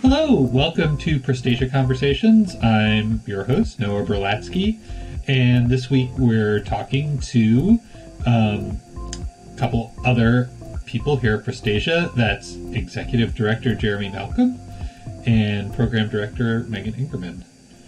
Hello, welcome to Prostasia Conversations. I'm your host, Noah Berlatsky, and this week we're talking to a couple other people here at Prostasia. That's Executive Director Jeremy Malcolm and Program Director Megan Ingerman.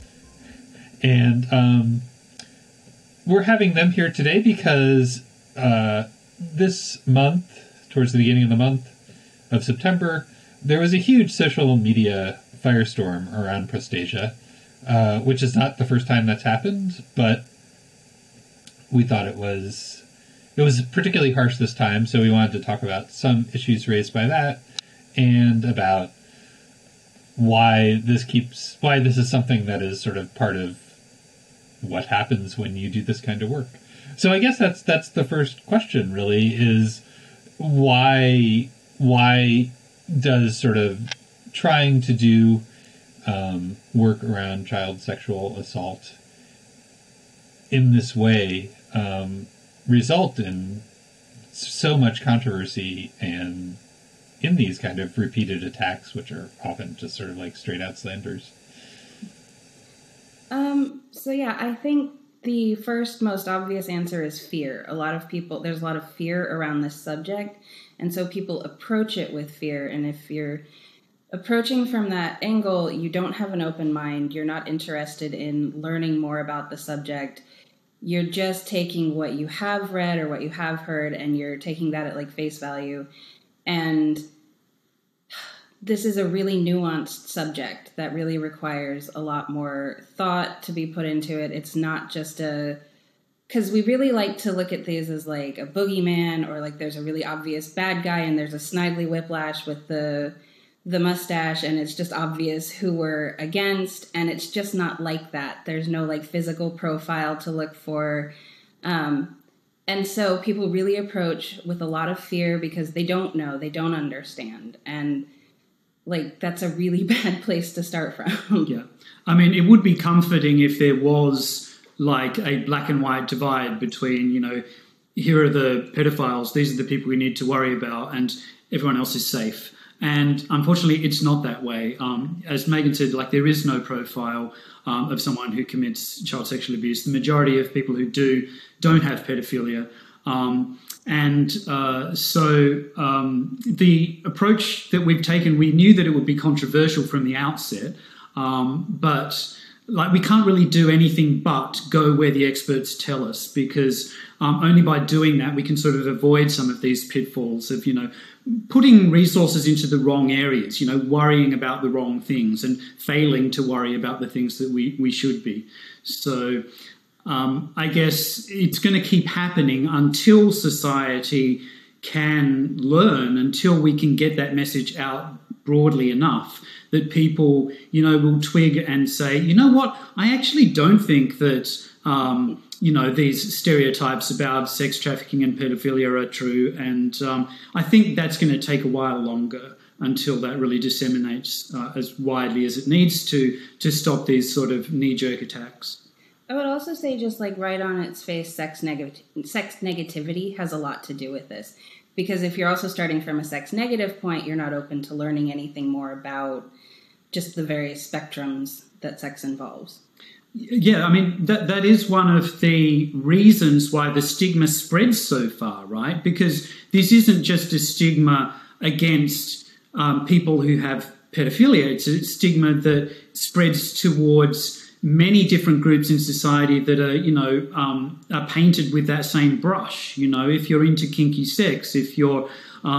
And we're having them here today because this month, towards the beginning of the month of September, there was a huge social media firestorm around Prostasia, which is not the first time that's happened, but we thought it was particularly harsh this time, so we wanted to talk about some issues raised by that and about why this is something that is sort of part of what happens when you do this kind of work. So I guess that's the first question, really, is why does sort of trying to do work around child sexual assault in this way result in so much controversy and in these kind of repeated attacks, which are often just sort of like straight out slanders? I think the first most obvious answer is fear. There's a lot of fear around this subject, and so people approach it with fear. And if you're approaching from that angle, you don't have an open mind, you're not interested in learning more about the subject, you're just taking what you have read or what you have heard, and you're taking that at like face value. And this is a really nuanced subject that really requires a lot more thought to be put into it. It's not just because we really like to look at these as like a boogeyman, or like there's a really obvious bad guy and there's a Snidely Whiplash with the mustache, and it's just obvious who we're against, and it's just not like that. There's no like physical profile to look for. And so people really approach with a lot of fear because they don't know, they don't understand. And like, that's a really bad place to start from. Yeah. I mean, it would be comforting if there was like a black and white divide between, here are the pedophiles, these are the people we need to worry about, and everyone else is safe. And unfortunately, it's not that way. As Megan said, like, there is no profile of someone who commits child sexual abuse. The majority of people who don't have pedophilia. The approach that we've taken, we knew that it would be controversial from the outset, but like, we can't really do anything but go where the experts tell us, because only by doing that we can sort of avoid some of these pitfalls of, putting resources into the wrong areas, worrying about the wrong things and failing to worry about the things that we should be. So I guess it's going to keep happening until society can learn, until we can get that message out broadly enough that people, will twig and say, you know what, I actually don't think that, these stereotypes about sex trafficking and pedophilia are true. And I think that's going to take a while longer until that really disseminates as widely as it needs to stop these sort of knee-jerk attacks. I would also say, just like right on its face, sex negativity has a lot to do with this. Because if you're also starting from a sex negative point, you're not open to learning anything more about just the various spectrums that sex involves. Yeah, I mean, that is one of the reasons why the stigma spreads so far, right? Because this isn't just a stigma against people who have pedophilia. It's a stigma that spreads towards many different groups in society that are painted with that same brush. If you're into kinky sex, if you're,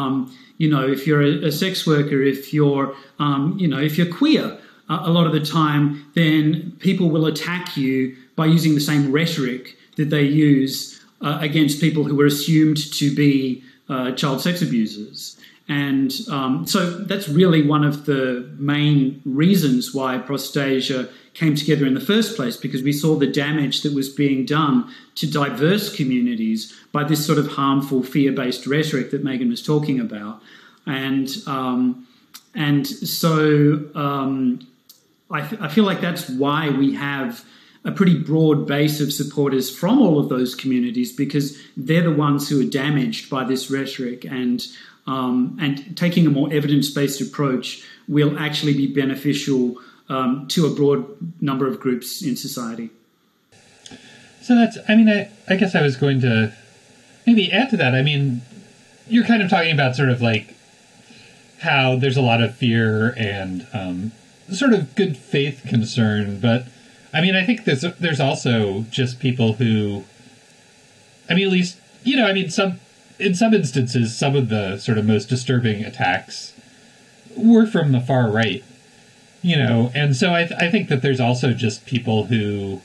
if you're a sex worker, if you're queer, a lot of the time, then people will attack you by using the same rhetoric that they use against people who are assumed to be child sex abusers. And so that's really one of the main reasons why Prostasia came together in the first place, because we saw the damage that was being done to diverse communities by this sort of harmful fear-based rhetoric that Megan was talking about. And so I feel like that's why we have a pretty broad base of supporters from all of those communities, because they're the ones who are damaged by this rhetoric, and taking a more evidence-based approach will actually be beneficial to a broad number of groups in society. So that's, I mean, I guess I was going to maybe add to that. I mean, you're kind of talking about sort of like how there's a lot of fear and sort of good faith concern, but I mean, I think there's also just people who, I mean, at least, you know, I mean, in some instances, some of the sort of most disturbing attacks were from the far right, you know, and so I think that there's also just people who,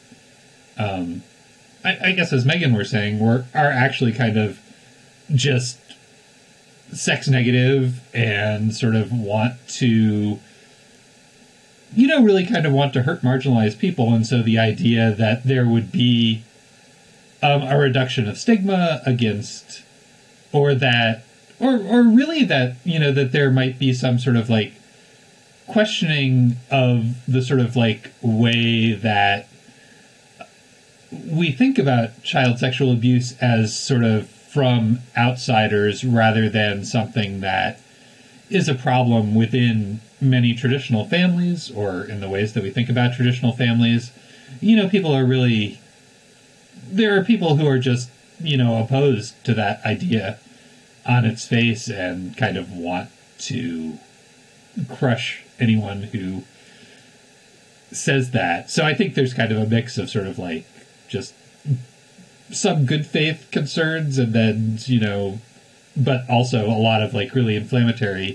I guess as Megan were saying, are actually kind of just sex negative and sort of want to, you know, really kind of want to hurt marginalized people. And so the idea that there would be a reduction of stigma against, or that, or really that, you know, that there might be some sort of like questioning of the sort of like way that we think about child sexual abuse as sort of from outsiders rather than something that is a problem within many traditional families or in the ways that we think about traditional families. You know, there are people who are just, you know, opposed to that idea on its face and kind of want to crush anyone who says that. So I think there's kind of a mix of sort of like just some good faith concerns and then, you know, but also a lot of like really inflammatory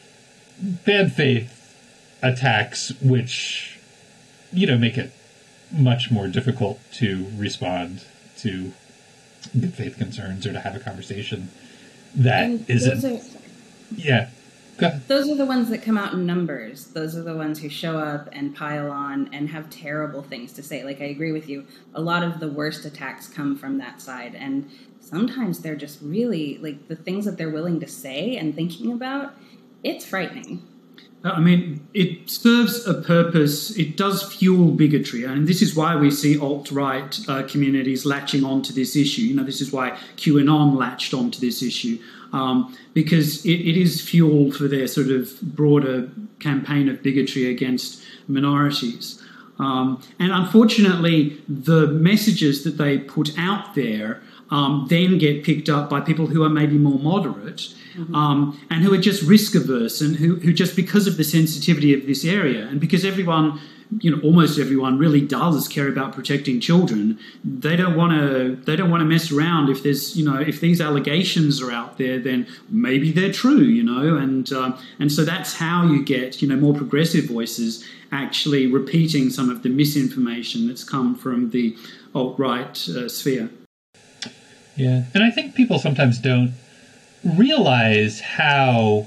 bad faith attacks, which, you know, make it much more difficult to respond to good faith concerns or to have a conversation that isn't. Yeah. Go ahead. Those are the ones that come out in numbers. Those are the ones who show up and pile on and have terrible things to say. Like, I agree with you. A lot of the worst attacks come from that side. And sometimes they're just really, like, the things that they're willing to say and thinking about, it's frightening. I mean, it serves a purpose. It does fuel bigotry. And this is why we see alt-right communities latching onto this issue. You know, this is why QAnon latched onto this issue. Because it is fuel for their sort of broader campaign of bigotry against minorities. And unfortunately, the messages that they put out there then get picked up by people who are maybe more moderate, and who are just risk averse, and who just because of the sensitivity of this area, and because everyone, you know, almost everyone really does care about protecting children, they don't want to mess around. If there's, you know, if these allegations are out there, then maybe they're true, you know, and so that's how you get, you know, more progressive voices actually repeating some of the misinformation that's come from the alt-right sphere. Yeah, and I think people sometimes don't realize how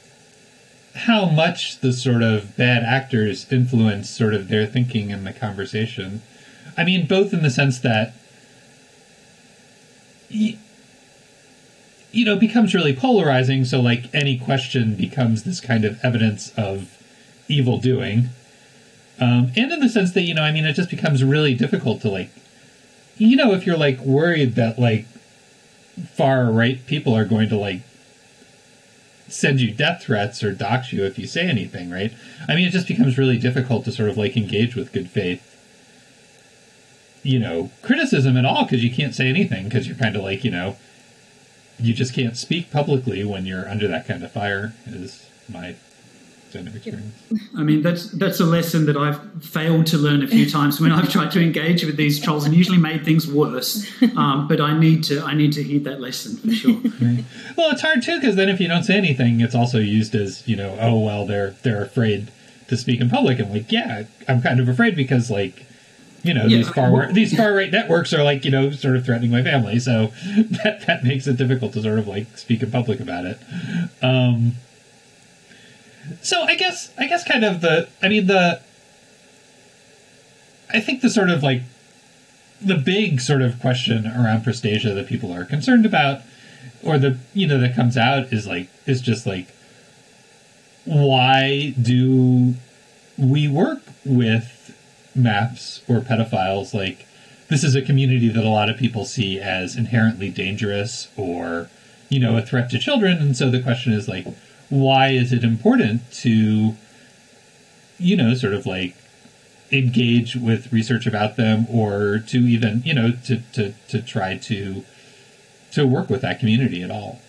much the sort of bad actors influence sort of their thinking in the conversation. I mean, both in the sense that, you know, it becomes really polarizing. So like any question becomes this kind of evidence of evil doing. And in the sense that, you know, I mean, it just becomes really difficult to like, you know, if you're like worried that like far right people are going to like send you death threats or dox you if you say anything, right? I mean, it just becomes really difficult to sort of like engage with good faith, you know, criticism at all, because you can't say anything because you're kind of like, you know, you just can't speak publicly when you're under that kind of fire, is my kind of experience. I mean, that's a lesson that I've failed to learn a few times when I've tried to engage with these trolls, and usually made things worse. But I need to heed that lesson for sure. Right. Well, it's hard too, because then if you don't say anything, it's also used as, you know, oh well, they're afraid to speak in public. And like, yeah, I'm kind of afraid because like, you know, these far right networks are like, you know, sort of threatening my family, so that makes it difficult to sort of like speak in public about it. So I guess kind of I think the sort of like the big sort of question around Prostasia that people are concerned about, or the, you know, that comes out is just like, why do we work with MAPS or pedophiles? Like, this is a community that a lot of people see as inherently dangerous or, you know, a threat to children. And so the question is like, why is it important to, sort of like engage with research about them, or to even, to try to work with that community at all?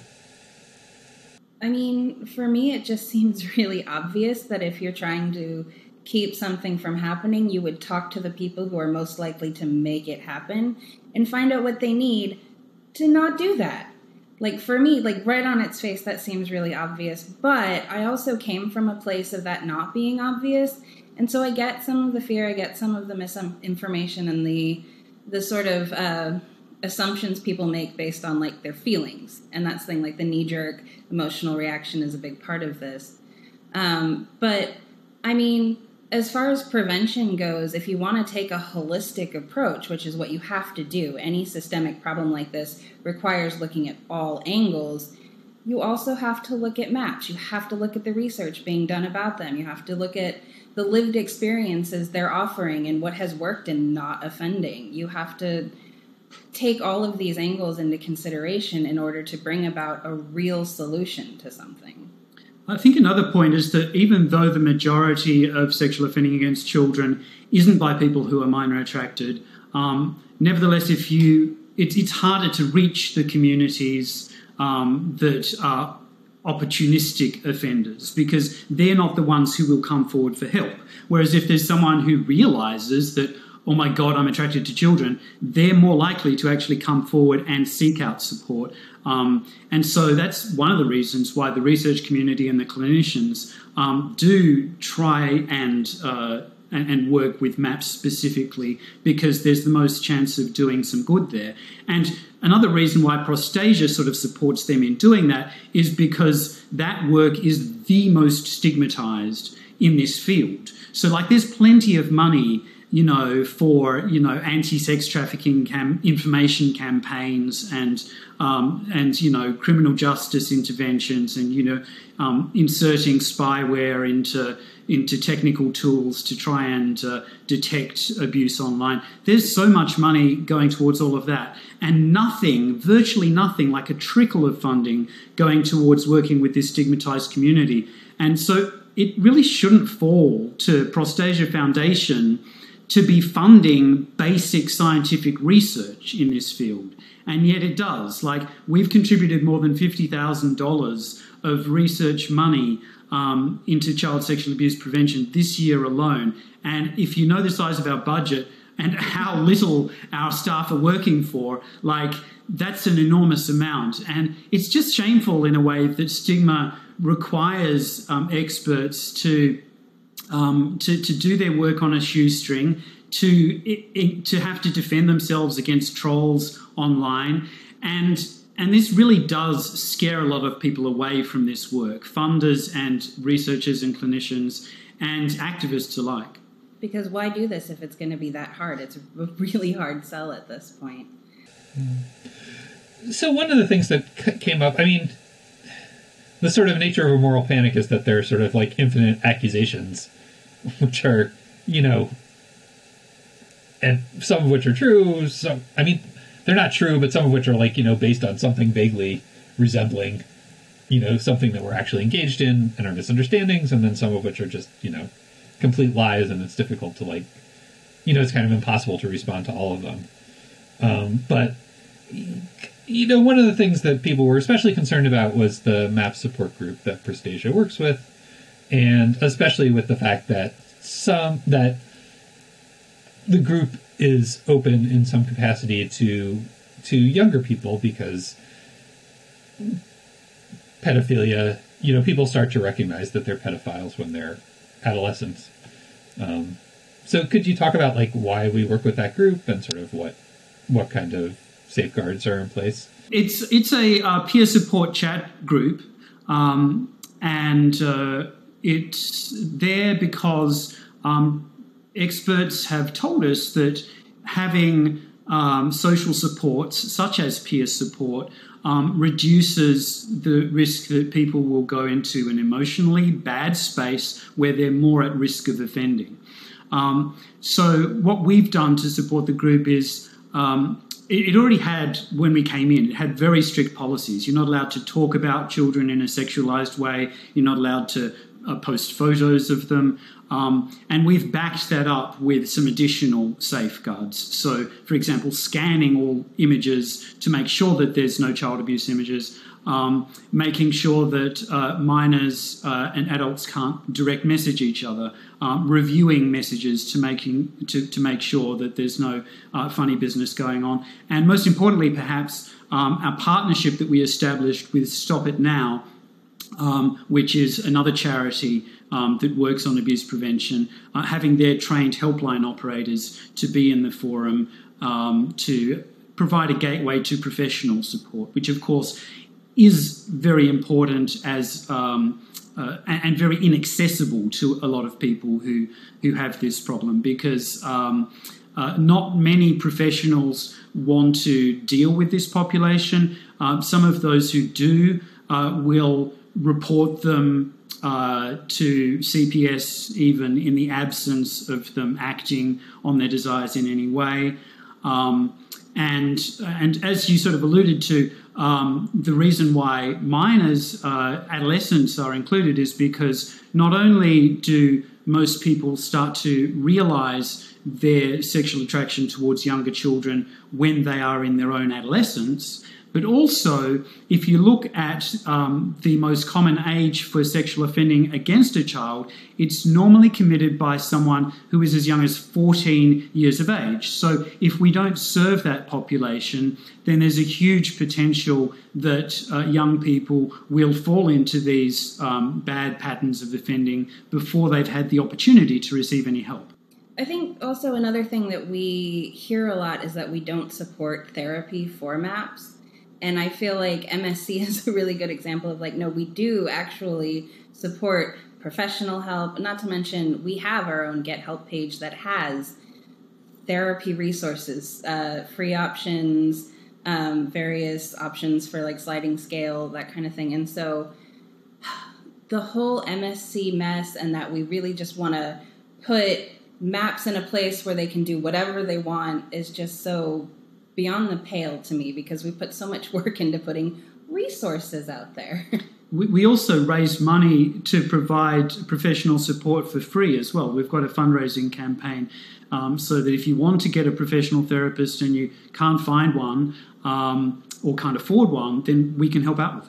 I mean, for me, it just seems really obvious that if you're trying to keep something from happening, you would talk to the people who are most likely to make it happen and find out what they need to not do that. Like, for me, like, right on its face, that seems really obvious. But I also came from a place of that not being obvious. And so I get some of the fear, I get some of the misinformation and the sort of assumptions people make based on, like, their feelings. And that's the thing, like, the knee-jerk emotional reaction is a big part of this. But, I mean, as far as prevention goes, if you want to take a holistic approach, which is what you have to do, any systemic problem like this requires looking at all angles, you also have to look at maps. You have to look at the research being done about them. You have to look at the lived experiences they're offering and what has worked and not offending. You have to take all of these angles into consideration in order to bring about a real solution to something. I think another point is that even though the majority of sexual offending against children isn't by people who are minor attracted, nevertheless, it's harder to reach the communities that are opportunistic offenders, because they're not the ones who will come forward for help. Whereas if there's someone who realises that, oh my God, I'm attracted to children, they're more likely to actually come forward and seek out support. And so that's one of the reasons why the research community and the clinicians do try and work with MAPS specifically, because there's the most chance of doing some good there. And another reason why Prostasia sort of supports them in doing that is because that work is the most stigmatised in this field. So, like, there's plenty of money, for, anti-sex trafficking information campaigns and criminal justice interventions and, inserting spyware into technical tools to try and detect abuse online. There's so much money going towards all of that, and virtually nothing, like a trickle of funding going towards working with this stigmatized community. And so it really shouldn't fall to Prostasia Foundation to be funding basic scientific research in this field. And yet it does. Like, we've contributed more than $50,000 of research money into child sexual abuse prevention this year alone. And if you know the size of our budget and how little our staff are working for, like, that's an enormous amount. And it's just shameful in a way that stigma requires experts to do their work on a shoestring, to have to defend themselves against trolls online. And this really does scare a lot of people away from this work, funders and researchers and clinicians and activists alike. Because why do this if it's going to be that hard? It's a really hard sell at this point. So one of the things that came up, I mean, the sort of nature of a moral panic is that there are sort of like infinite accusations, which are, and some of which are true. They're not true, but some of which are like, based on something vaguely resembling, something that we're actually engaged in and are misunderstandings. And then some of which are just, complete lies. And it's difficult to it's kind of impossible to respond to all of them. But one of the things that people were especially concerned about was the MAP support group that Prostasia works with. And especially with the fact that the group is open in some capacity to younger people, because pedophilia, people start to recognize that they're pedophiles when they're adolescents. So could you talk about like why we work with that group and sort of what kind of safeguards are in place? It's a peer support chat group, and it's there because experts have told us that having social supports, such as peer support, reduces the risk that people will go into an emotionally bad space where they're more at risk of offending. So what we've done to support the group is it already had, when we came in, it had very strict policies. You're not allowed to talk about children in a sexualized way. You're not allowed to post photos of them. And we've backed that up with some additional safeguards. So, for example, scanning all images to make sure that there's no child abuse images, making sure that minors and adults can't direct message each other, reviewing messages to make sure that there's no funny business going on. And most importantly, perhaps, our partnership that we established with Stop It Now, which is another charity that works on abuse prevention, having their trained helpline operators to be in the forum to provide a gateway to professional support, which of course is very important as and very inaccessible to a lot of people who have this problem, because not many professionals want to deal with this population. Some of those who do will report them to CPS even in the absence of them acting on their desires in any way. And as you sort of alluded to, the reason why minors, adolescents are included is because not only do most people start to realise their sexual attraction towards younger children when they are in their own adolescence, but also, if you look at the most common age for sexual offending against a child, it's normally committed by someone who is as young as 14 years of age. So if we don't serve that population, then there's a huge potential that young people will fall into these bad patterns of offending before they've had the opportunity to receive any help. I think also another thing that we hear a lot is that we don't support therapy for MAPS. And I feel like MSC is a really good example of no, we do actually support professional help. Not to mention, we have our own Get Help page that has therapy resources, free options, various options for sliding scale, that kind of thing. And so the whole MSC mess, and that we really just want to put MAPS in a place where they can do whatever they want, is just so beyond the pale to me, because we put so much work into putting resources out there. We also raise money to provide professional support for free as well. We've got a fundraising campaign so that if you want to get a professional therapist and you can't find one or can't afford one, then we can help out with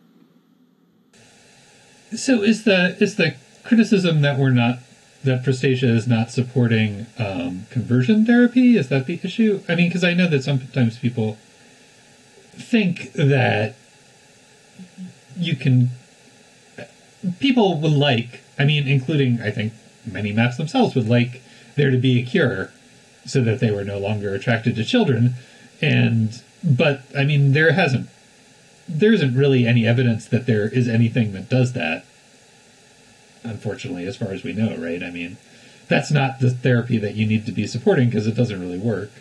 that. So is the criticism that that Prostasia is not supporting conversion therapy? Is that the issue? I mean, because I know that sometimes people think that people would including, I think, many MAPS themselves would like there to be a cure so that they were no longer attracted to children. But there isn't really any evidence that there is anything that does that. Unfortunately, as far as we know, right? That's not the therapy that you need to be supporting because it doesn't really work.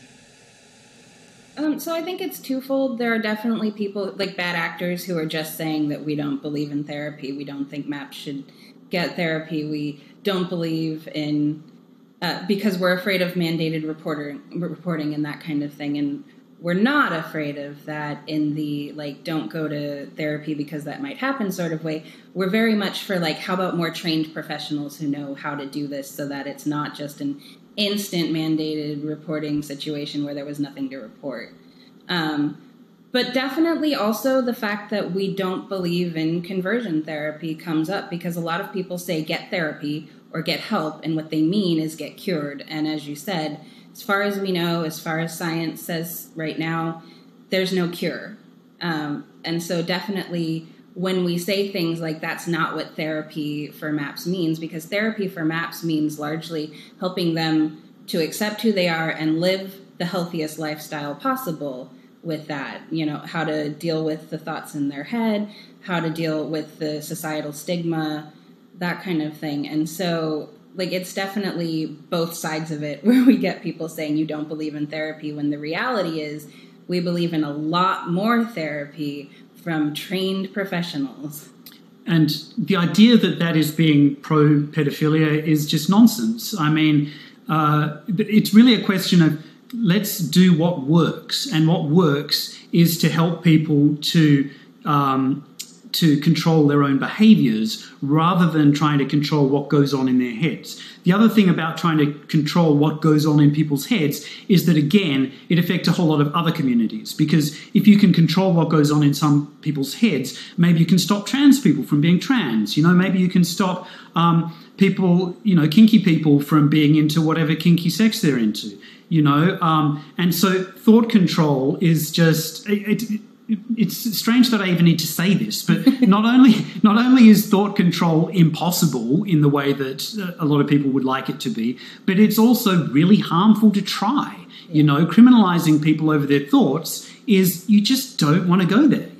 So I think it's twofold. There are definitely people, bad actors, who are just saying that we don't believe in therapy. We don't think MAPS should get therapy. We don't believe in, because we're afraid of mandated reporting and that kind of thing. And we're not afraid of that in the, don't go to therapy because that might happen sort of way. We're very much for, how about more trained professionals who know how to do this so that it's not just an instant mandated reporting situation where there was nothing to report. But definitely also the fact that we don't believe in conversion therapy comes up, because a lot of people say get therapy or get help, and what they mean is get cured. And as you said, as far as we know, as far as science says right now, there's no cure. And so definitely when we say things like that's not what therapy for MAPS means, because therapy for MAPS means largely helping them to accept who they are and live the healthiest lifestyle possible with that. How to deal with the thoughts in their head, how to deal with the societal stigma, that kind of thing. And so it's definitely both sides of it where we get people saying you don't believe in therapy, when the reality is we believe in a lot more therapy from trained professionals. And the idea that is being pro-pedophilia is just nonsense. It's really a question of let's do what works, and what works is to help people to control their own behaviours rather than trying to control what goes on in their heads. The other thing about trying to control what goes on in people's heads is that, again, it affects a whole lot of other communities, because if you can control what goes on in some people's heads, maybe you can stop trans people from being trans. Maybe you can stop people, kinky people from being into whatever kinky sex they're into. And so thought control is just it's strange that I even need to say this, but not only is thought control impossible in the way that a lot of people would like it to be, but it's also really harmful to try. Criminalizing people over their thoughts is, you just don't want to go there.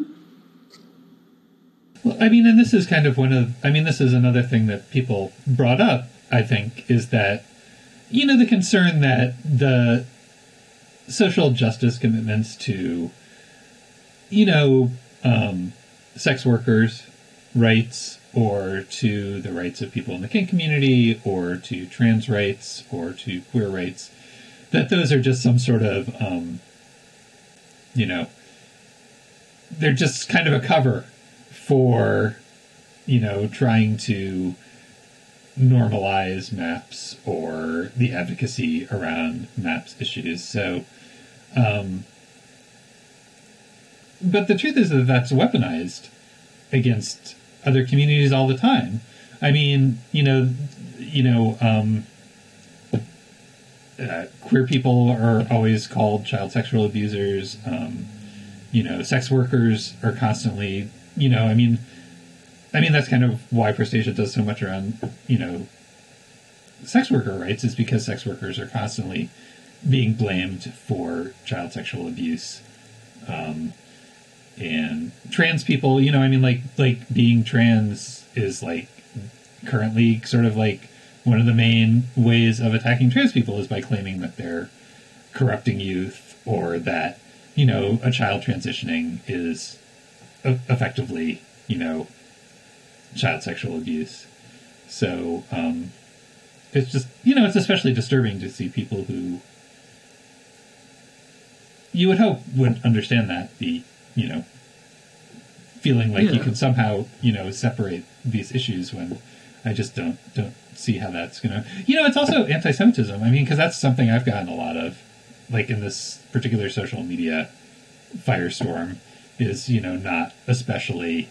Well, and this is kind of this is another thing that people brought up, I think, is that, the concern that the social justice commitments to, sex workers' rights, or to the rights of people in the kink community, or to trans rights, or to queer rights, that those are just some sort of, they're just kind of a cover for, trying to normalize MAPS or the advocacy around MAPS issues. So, but the truth is that that's weaponized against other communities all the time. Queer people are always called child sexual abusers. Sex workers are constantly, that's kind of why Prostasia does so much around, sex worker rights, is because sex workers are constantly being blamed for child sexual abuse. And trans people, like being trans is currently sort of one of the main ways of attacking trans people is by claiming that they're corrupting youth, or that, a child transitioning is effectively, child sexual abuse. So, it's just, it's especially disturbing to see people who you would hope would understand that, be, feeling like you can somehow, separate these issues, when I just don't see how that's going to... it's also anti-Semitism. Because that's something I've gotten a lot of, in this particular social media firestorm, is, not especially,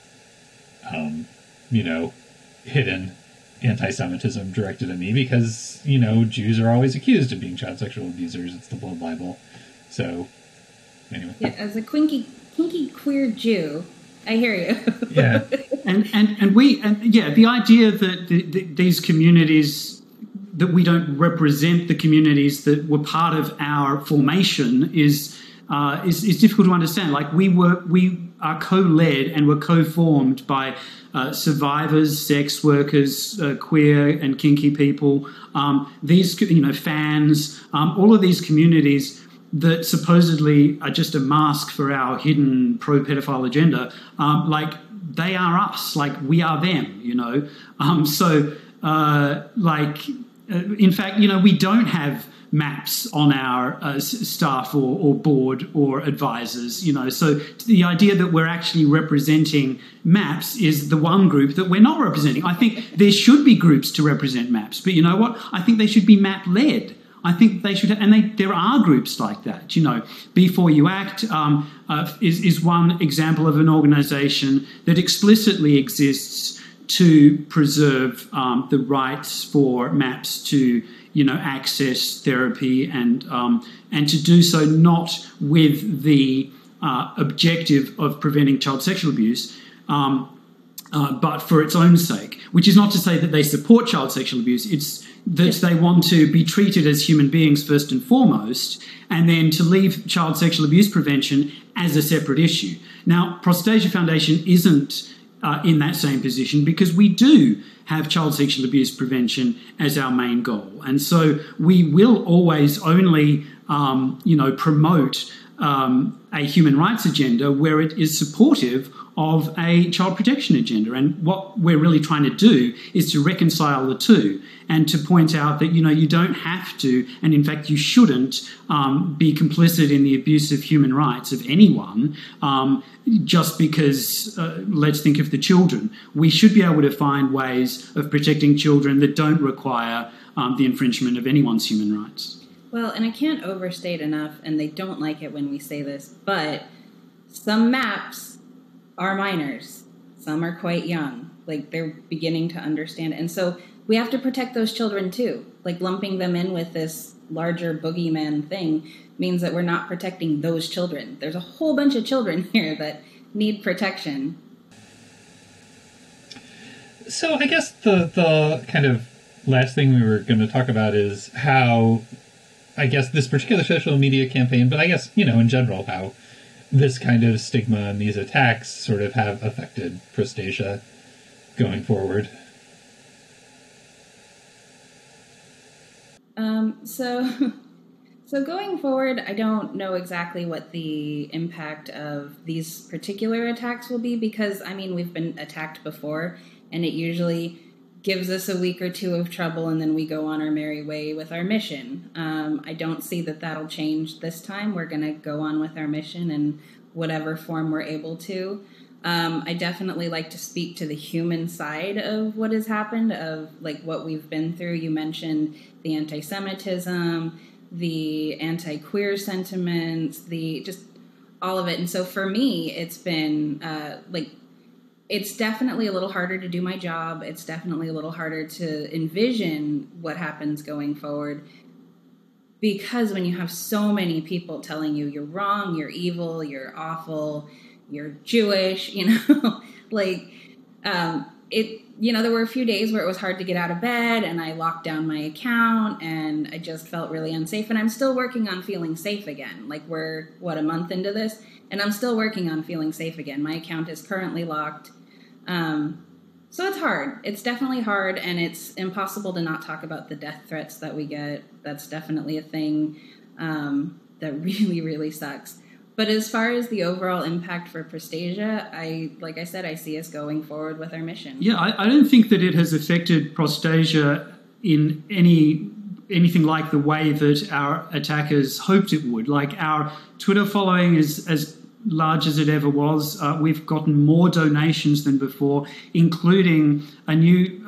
hidden anti-Semitism directed at me, because, Jews are always accused of being child sexual abusers. It's the Blood Bible. So, anyway. Yeah, as a kinky queer Jew, I hear you. Yeah. The idea that these communities, that we don't represent the communities that were part of our formation is difficult to understand. We are co-led and we're co-formed by survivors, sex workers, queer and kinky people, these fans, all of these communities that supposedly are just a mask for our hidden pro-pedophile agenda, they are us, we are them, in fact, we don't have MAPS on our staff or board or advisors, so the idea that we're actually representing MAPS is the one group that we're not representing. I think there should be groups to represent MAPS, but you know what? I think they should be MAP-led. I think they should, there are groups like that. Before You Act is one example of an organisation that explicitly exists to preserve the rights for MAPS to, access therapy and to do so not with the objective of preventing child sexual abuse, but for its own sake. Which is not to say that they support child sexual abuse. It's that they want to be treated as human beings first and foremost, and then to leave child sexual abuse prevention as a separate issue. Now, Prostasia Foundation isn't in that same position, because we do have child sexual abuse prevention as our main goal. And so we will always only, promote a human rights agenda where it is supportive of a child protection agenda. And what we're really trying to do is to reconcile the two and to point out that, you don't have to, and in fact you shouldn't, be complicit in the abuse of human rights of anyone just because, let's think of the children. We should be able to find ways of protecting children that don't require the infringement of anyone's human rights. Well, and I can't overstate enough, and they don't like it when we say this, but some MAPs are minors. Some are quite young. Like, they're beginning to understand. And so we have to protect those children, too. Like, lumping them in with this larger boogeyman thing means that we're not protecting those children. There's a whole bunch of children here that need protection. So I guess the kind of last thing we were going to talk about is how, I guess, this particular social media campaign, but I guess, in general, how this kind of stigma and these attacks sort of have affected Prostasia going forward. So going forward, I don't know exactly what the impact of these particular attacks will be because, we've been attacked before, and it usually gives us a week or two of trouble, and then we go on our merry way with our mission. I don't see that that'll change this time. We're going to go on with our mission in whatever form we're able to. I definitely like to speak to the human side of what has happened, of like what we've been through. You mentioned the anti-Semitism, the anti-queer sentiments, just all of it. And so for me, it's been it's definitely a little harder to do my job. It's definitely a little harder to envision what happens going forward because when you have so many people telling you you're wrong, you're evil, you're awful, you're Jewish, there were a few days where it was hard to get out of bed and I locked down my account and I just felt really unsafe. And I'm still working on feeling safe again. Like we're, a month into this? And I'm still working on feeling safe again. My account is currently locked. So it's hard. It's definitely hard, and it's impossible to not talk about the death threats that we get. That's definitely a thing that really, really sucks. But as far as the overall impact for Prostasia, like I said, I see us going forward with our mission. Yeah, I don't think that it has affected Prostasia in anything like the way that our attackers hoped it would. Like our Twitter following is as large as it ever was. We've gotten more donations than before, including a new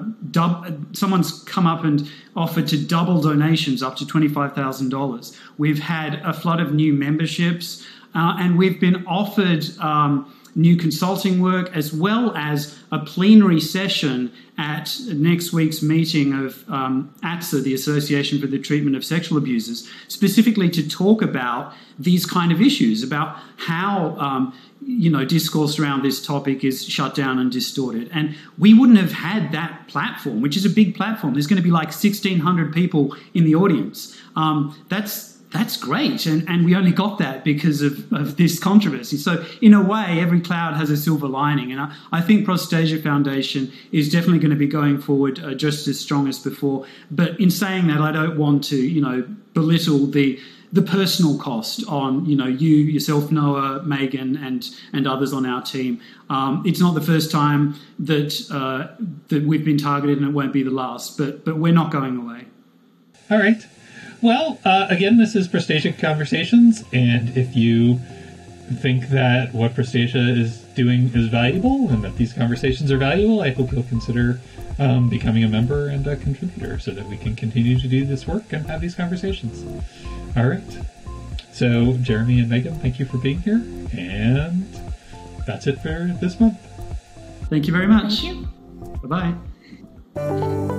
someone's come up and offered to double donations up to $25,000. We've had a flood of new memberships, and we've been offered new consulting work as well as a plenary session at next week's meeting of ATSA, the Association for the Treatment of Sexual Abusers, specifically to talk about these kind of issues, about how discourse around this topic is shut down and distorted. And we wouldn't have had that platform, which is a big platform. There's going to be like 1,600 people in the audience. That's great, and we only got that because of this controversy. So in a way, every cloud has a silver lining, and I think Prostasia Foundation is definitely going to be going forward just as strong as before. But in saying that, I don't want to belittle the personal cost on you yourself, Noah, Megan, and others on our team. It's not the first time that we've been targeted, and it won't be the last. But we're not going away. All right. Well, again, this is Prostasia Conversations, and if you think that what Prostasia is doing is valuable and that these conversations are valuable, I hope you'll consider becoming a member and a contributor so that we can continue to do this work and have these conversations. All right. So, Jeremy and Megan, thank you for being here, and that's it for this month. Thank you very much. Thank you. Bye-bye.